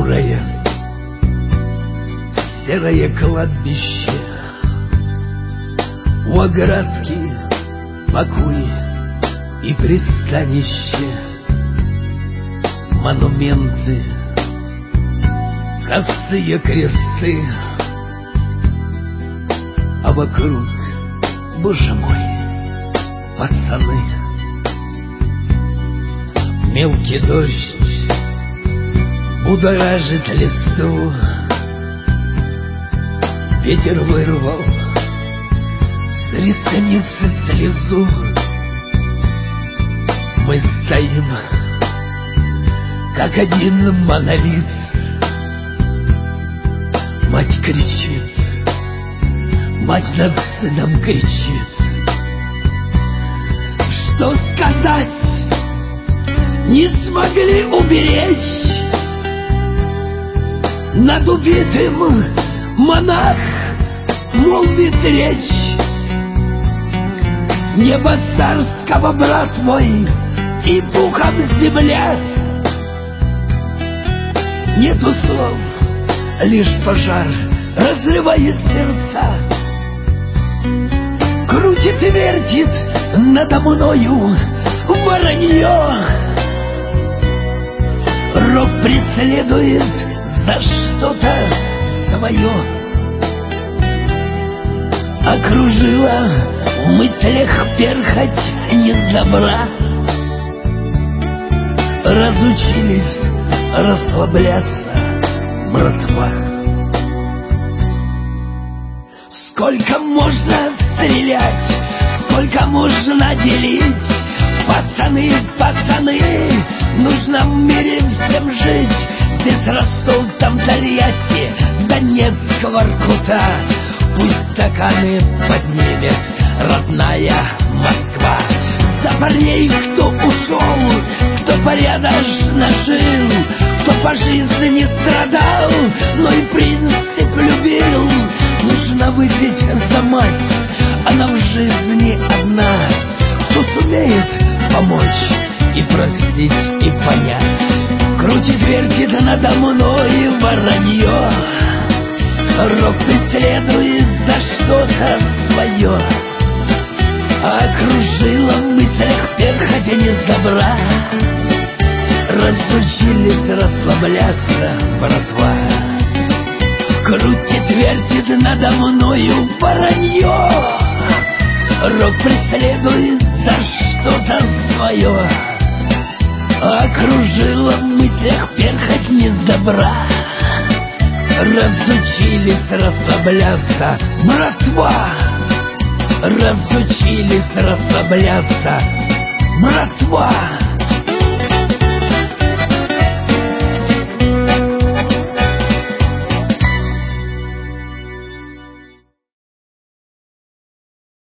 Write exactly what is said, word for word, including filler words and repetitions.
понурое серое кладбище, у оградки покой и пристанище, монументы, косые кресты, а вокруг, боже мой, пацаны. Мелкий дождь будоражит листву, ветер вырвал с ресницы слезу. Мы стоим, как один монолит. Мать кричит, мать над сыном кричит. Что сказать не смогли уберечь? Над убитым монах молвит речь. Небо царского, брат мой, и пухом земля. Нету слов, лишь пожар разрывает сердца. Крутит и вертит надо мною воронье. Рок преследует за что-то свое. Окружила в мыслях перхоть не добра. Разучились расслабляться, братва. Сколько можно стрелять, сколько можно делить? Пацаны, пацаны, нужно в мире всем жить. Здесь Ростов, там Тольятти, Донецк, Воркута. Пусть стаканы поднимет родная Москва. За парней, кто ушел, кто порядочно жил, кто по жизни страдал, но и принцип любил. Нужно выпить за мать, она в жизни одна. Кто сумеет помочь и простить, и понять. Крутит, вертит надо мной воронье. Рок преследует за что-то свое. Окружила в мыслях перхоть не добра. Разучились расслабляться, братва. Крутит, вертит надо мною воронье. Рок преследует за что-то свое. Окружила в мыслях перхоть не добра. Разучились расслабляться, братва. Разучились расслабляться, братва.